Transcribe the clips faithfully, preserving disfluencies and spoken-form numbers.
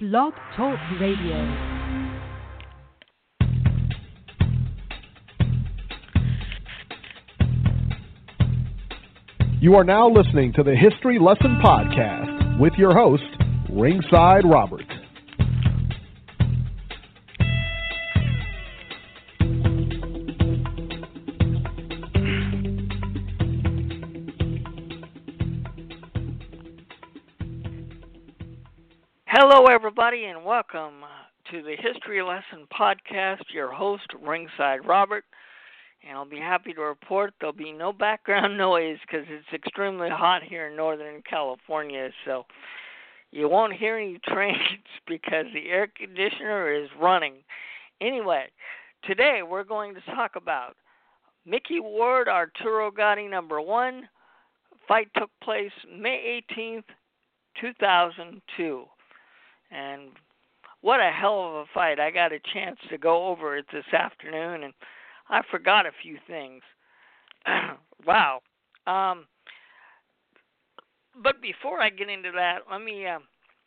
Blog Talk Radio. You are now listening to the History Lesson Podcast with your host, Ringside Robert. Hello, everybody, and welcome to the History Lesson Podcast. Your host, Ringside Robert, and I'll be happy to report there'll be no background noise because it's extremely hot here in Northern California, so you won't hear any trains because the air conditioner is running. Anyway, today we're going to talk about Mickey Ward, Arturo Gatti, number one. Fight took place May eighteenth, two thousand two. And what a hell of a fight. I got a chance to go over it this afternoon, and I forgot a few things. Wow. Um, but before I get into that, let me uh,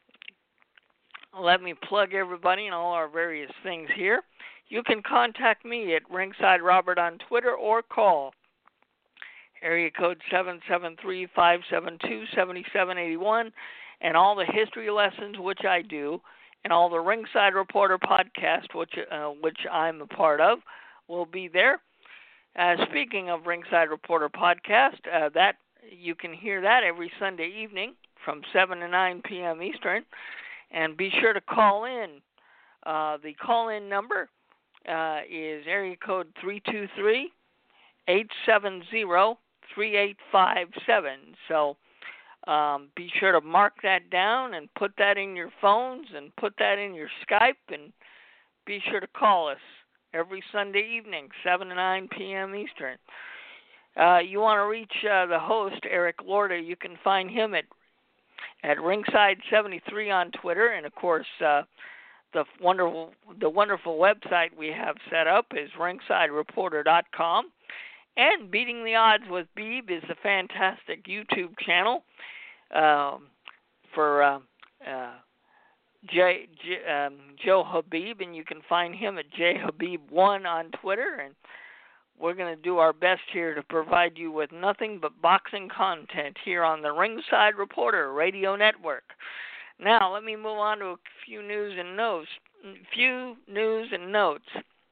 let me plug everybody and all our various things here. You can contact me at Ringside Robert on Twitter or call area code seven seven three, five seven two, seven seven eight one. And all the history lessons which I do, and all the Ringside Reporter podcast, which uh, which I'm a part of, will be there. Uh, speaking of Ringside Reporter podcast, uh, that you can hear that every Sunday evening from seven to nine p.m. Eastern. And be sure to call in. Uh, the call-in number uh, is area code three two three, eight seven zero, three eight five seven. So Um, be sure to mark that down and put that in your phones and put that in your Skype, and be sure to call us every Sunday evening, seven to nine p.m. Eastern. Uh, you want to reach uh, the host, Eric Lorda, you can find him at at Ringside seventy-three on Twitter, and of course uh, the wonderful the wonderful website we have set up is ringside reporter dot com. And Beating the Odds with Beeb is a fantastic YouTube channel um, for uh, uh, J, J, um, Joe Habib, and you can find him at j habib one on Twitter. And we're going to do our best here to provide you with nothing but boxing content here on the Ringside Reporter Radio Network. Now, let me move on to a few news and notes. Few news and notes.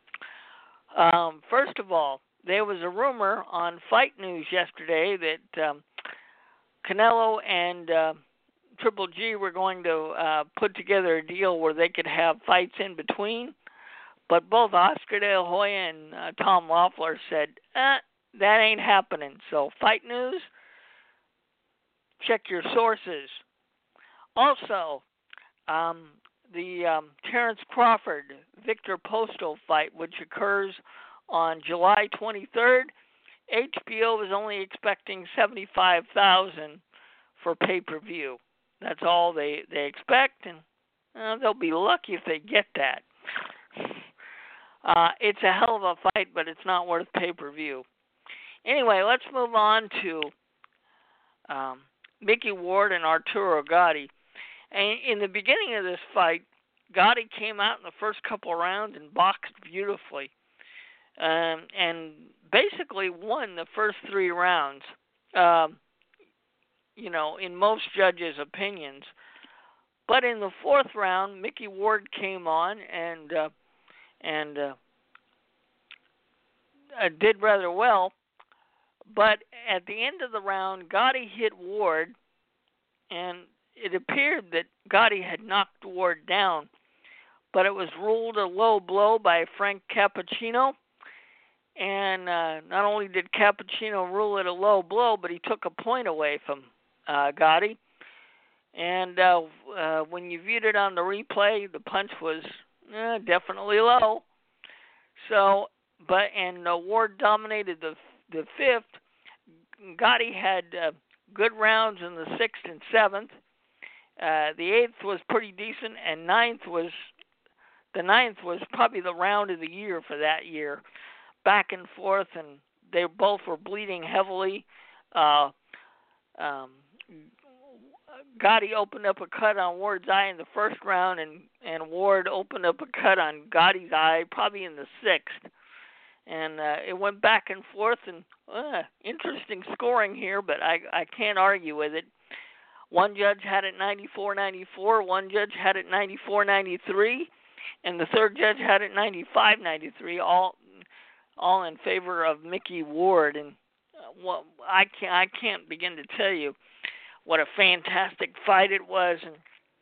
Um, first of all, there was a rumor on Fight News yesterday that um, Canelo and uh, Triple G were going to uh, put together a deal where they could have fights in between. But both Oscar De La Hoya and uh, Tom Loeffler said, eh, that ain't happening. So Fight News, check your sources. Also, um, the um, Terrence Crawford-Victor Postol fight, which occurs on July twenty-third, H B O is only expecting seventy-five thousand dollars for pay-per-view. That's all they, they expect, and uh, they'll be lucky if they get that. Uh, it's a hell of a fight, but it's not worth pay-per-view. Anyway, let's move on to um, Mickey Ward and Arturo Gatti. And in the beginning of this fight, Gatti came out in the first couple of rounds and boxed beautifully. Um, and basically won the first three rounds, um, you know, in most judges' opinions. But in the fourth round, Mickey Ward came on and uh, and uh, uh, did rather well. But at the end of the round, Gatti hit Ward, and it appeared that Gatti had knocked Ward down. But it was ruled a low blow by Frank Cappuccino. And uh, not only did Cappuccino rule it a low blow, but he took a point away from uh, Gatti. And uh, uh, when you viewed it on the replay, the punch was eh, definitely low. So, but and uh, Ward dominated the the fifth. Gatti had uh, good rounds in the sixth and seventh. Uh, the eighth was pretty decent, and ninth was the ninth was probably the round of the year for that year. Back and forth, and they both were bleeding heavily. Uh, um, Gotti opened up a cut on Ward's eye in the first round, and, and Ward opened up a cut on Gotti's eye probably in the sixth. And uh, it went back and forth, and uh, interesting scoring here, but I, I can't argue with it. One judge had it ninety-four ninety-four, one judge had it ninety-four ninety-three, and the third judge had it ninety-five ninety-three, all all in favor of Mickey Ward. And uh, well, I can't I can't begin to tell you what a fantastic fight it was. And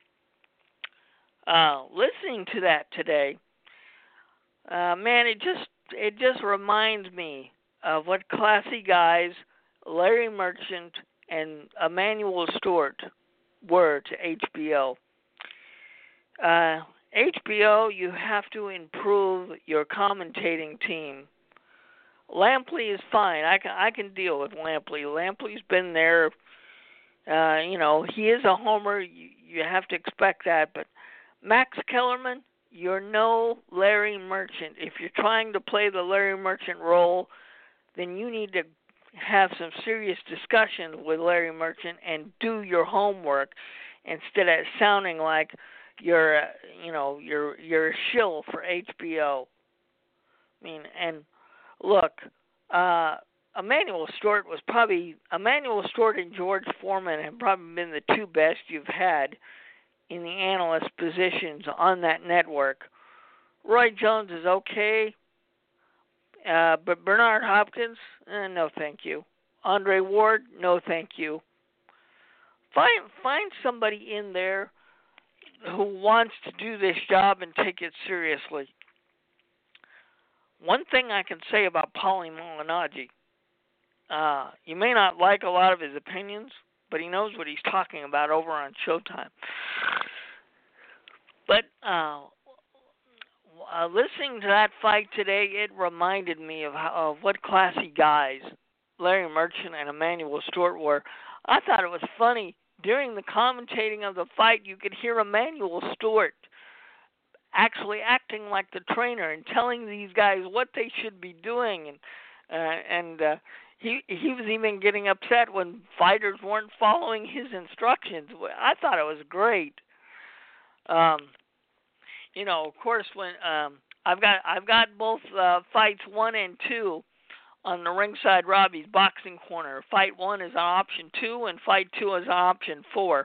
uh, listening to that today, uh, man, it just it just reminds me of what classy guys Larry Merchant and Emanuel Stewart were to H B O. Uh, H B O, you have to improve your commentating team. Lampley is fine. I can I can deal with Lampley. Lampley's been there. Uh, you know, he is a homer. You, you have to expect that. But Max Kellerman, you're no Larry Merchant. If you're trying to play the Larry Merchant role, then you need to have some serious discussions with Larry Merchant and do your homework instead of sounding like you're, uh, you know, you're you're a shill for H B O. I mean, and look, uh, Emanuel Stewart was probably Emanuel Stewart and George Foreman have probably been the two best you've had in the analyst positions on that network. Roy Jones is okay. Uh, but Bernard Hopkins, eh, no thank you. Andre Ward, no thank you. Find find somebody in there who wants to do this job and take it seriously. One thing I can say about Paulie Malignaggi, uh, you may not like a lot of his opinions, but he knows what he's talking about over on Showtime. But uh, Uh, listening to that fight today, it reminded me of, how, of what classy guys Larry Merchant and Emanuel Stewart were. I thought it was funny. During the commentating of the fight, you could hear Emanuel Stewart actually acting like the trainer and telling these guys what they should be doing. And uh, and uh, he, he was even getting upset when fighters weren't following his instructions. I thought it was great. Um... You know, of course, when um, I've got I've got both uh, fights one and two on the Ringside Robbie's Boxing Corner. Fight one is on option two, and fight two is on option four.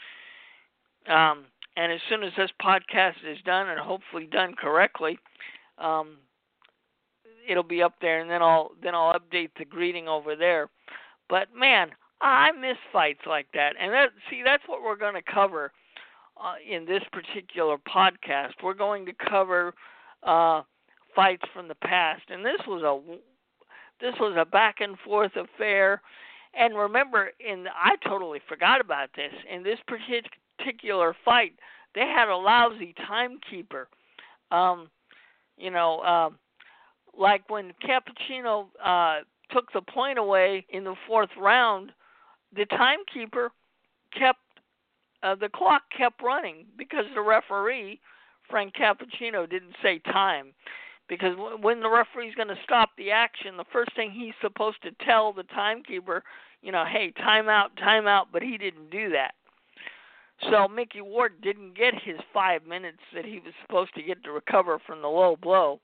Um, and as soon as this podcast is done, and hopefully done correctly, um, it'll be up there, and then I'll then I'll update the greeting over there. But man, I miss fights like that, and that see that's what we're going to cover. Uh, in this particular podcast, we're going to cover uh, fights from the past, and this was a this was a back and forth affair. And remember, in the, I totally forgot about this. In this particular fight, they had a lousy timekeeper. Um, you know, uh, like when Cappuccino uh, took the point away in the fourth round, the timekeeper kept. Uh, the clock kept running because the referee, Frank Cappuccino, didn't say time. Because w- when the referee's going to stop the action, the first thing he's supposed to tell the timekeeper, you know, hey, time out, time out, but he didn't do that. So Mickey Ward didn't get his five minutes that he was supposed to get to recover from the low blow.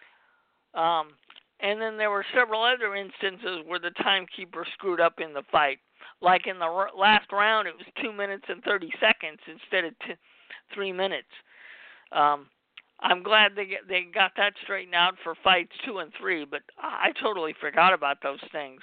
Um, and then there were several other instances where the timekeeper screwed up in the fight. Like in the r- last round, it was two minutes and thirty seconds instead of t- three minutes. Um, I'm glad they get, they got that straightened out for fights two and three, but I totally forgot about those things.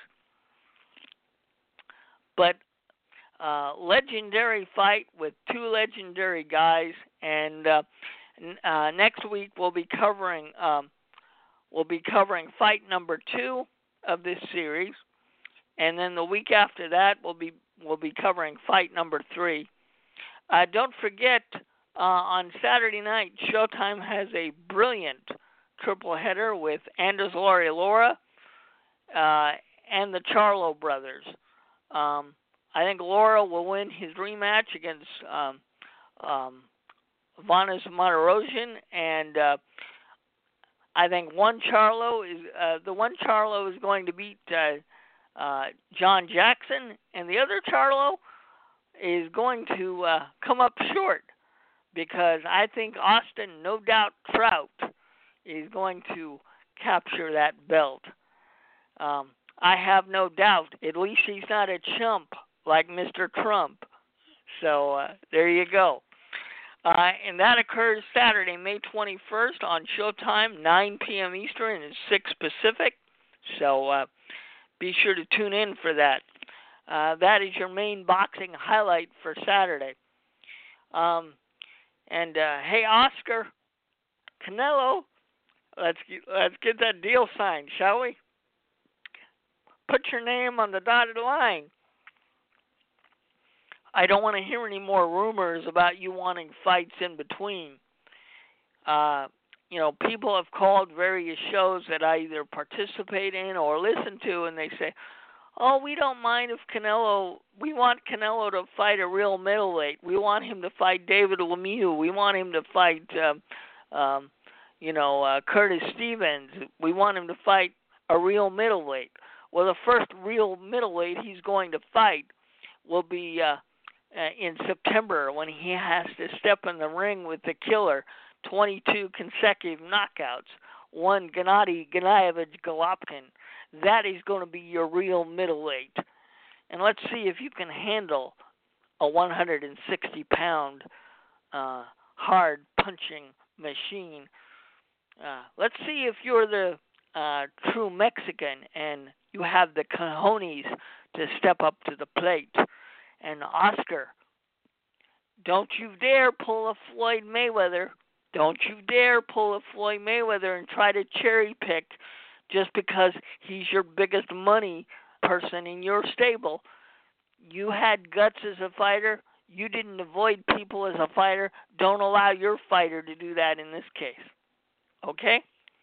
But uh, legendary fight with two legendary guys, and uh, n- uh, next week we'll be covering um, we'll be covering fight number two of this series. And then the week after that, we'll be we'll be covering fight number three. Uh, don't forget, uh, on Saturday night, Showtime has a brilliant triple header with Anders Laurie Laura uh, and the Charlo brothers. Um, I think Laura will win his rematch against um, um, Vanes Martirosyan, and uh, I think one Charlo is uh, the one Charlo is going to beat. Uh, Uh, John Jackson, and the other Charlo is going to uh, come up short because I think Austin, no doubt Trout, is going to capture that belt. Um, I have no doubt. At least he's not a chump like Mister Trump. So uh, there you go. Uh, and that occurs Saturday, May twenty-first on Showtime, nine p.m. Eastern and six Pacific. So uh, be sure to tune in for that. Uh, that is your main boxing highlight for Saturday. Um, and uh, hey, Oscar, Canelo, let's get, let's get that deal signed, shall we? Put your name on the dotted line. I don't want to hear any more rumors about you wanting fights in between. Uh, you know, people have called various shows that I either participate in or listen to, and they say, oh, we don't mind if Canelo, we want Canelo to fight a real middleweight. We want him to fight David Lemieux. We want him to fight, um, um, you know, uh, Curtis Stevens. We want him to fight a real middleweight. Well, the first real middleweight he's going to fight will be uh, uh, in September when he has to step in the ring with the killer, twenty-two consecutive knockouts, one Gennady Gennadievich Golovkin. That is going to be your real middleweight. And let's see if you can handle a one hundred sixty pound uh, hard punching machine. Uh, let's see if you're the uh, true Mexican and you have the cojones to step up to the plate. And Oscar, don't you dare pull a Floyd Mayweather. Don't you dare pull a Floyd Mayweather and try to cherry pick just because he's your biggest money person in your stable. You had guts as a fighter. You didn't avoid people as a fighter. Don't allow your fighter to do that in this case. Okay?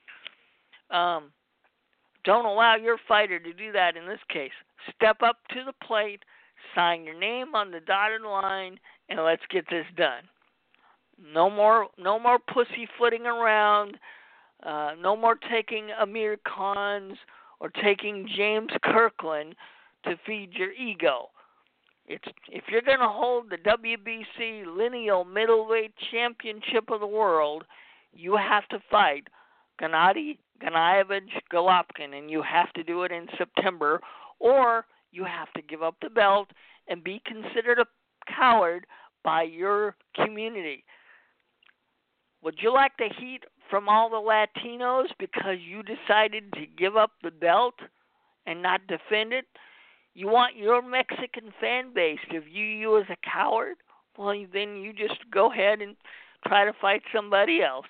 Um, don't allow your fighter to do that in this case. Step up to the plate, sign your name on the dotted line, and let's get this done. No more, no more pussyfooting around. Uh, no more taking Amir Khan's or taking James Kirkland to feed your ego. It's if you're going to hold the W B C lineal middleweight championship of the world, you have to fight Gennady Gennadievich Golovkin, and you have to do it in September, or you have to give up the belt and be considered a coward by your community. Would you like the heat from all the Latinos because you decided to give up the belt and not defend it? You want your Mexican fan base to view you as a coward? Well, then you just go ahead and try to fight somebody else.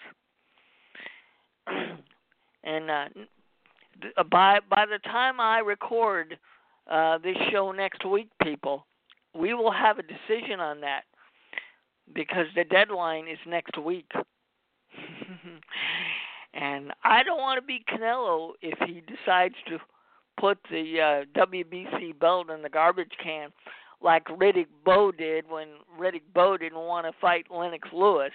and uh, by by the time I record uh, this show next week, people, we will have a decision on that because the deadline is next week. And I don't want to be Canelo if he decides to put the uh, W B C belt in the garbage can like Riddick Bowe did when Riddick Bowe didn't want to fight Lennox Lewis.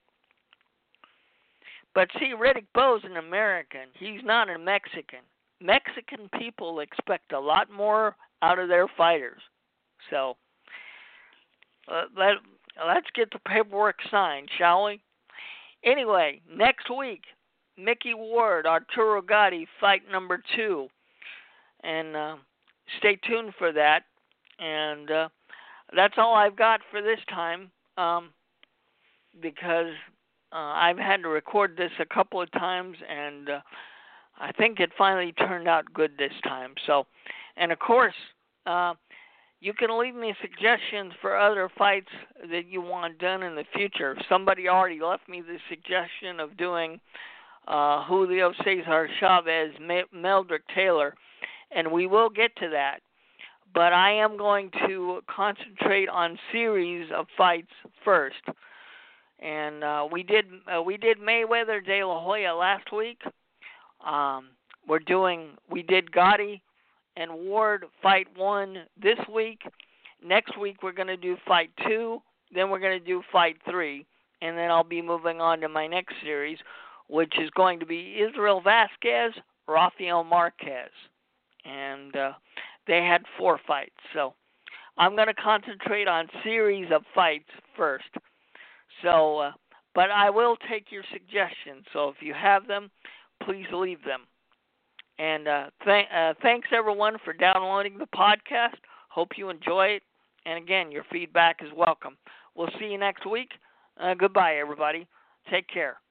But see, Riddick Bowe's an American. He's not a Mexican. Mexican people expect a lot more out of their fighters. So uh, let, let's get the paperwork signed, shall we? Anyway, next week, Mickey Ward, Arturo Gatti, fight number two. And uh, stay tuned for that. And uh, that's all I've got for this time um, because uh, I've had to record this a couple of times, and uh, I think it finally turned out good this time. So, and of course, uh, you can leave me suggestions for other fights that you want done in the future. Somebody already left me the suggestion of doing uh, Julio Cesar Chavez, Meldrick Taylor, and we will get to that. But I am going to concentrate on series of fights first. And uh, we did uh, we did Mayweather De La Hoya last week. Um, we're doing we did Gotti and Ward fight one this week. Next week we're going to do fight two. Then we're going to do fight three, and then I'll be moving on to my next series, which is going to be Israel Vasquez, Rafael Marquez, and uh, they had four fights. So I'm going to concentrate on series of fights first. So, uh, but I will take your suggestions. So if you have them, please leave them. And uh, th- uh, thanks, everyone, for downloading the podcast. Hope you enjoy it. And again, your feedback is welcome. We'll see you next week. Uh, goodbye, everybody. Take care.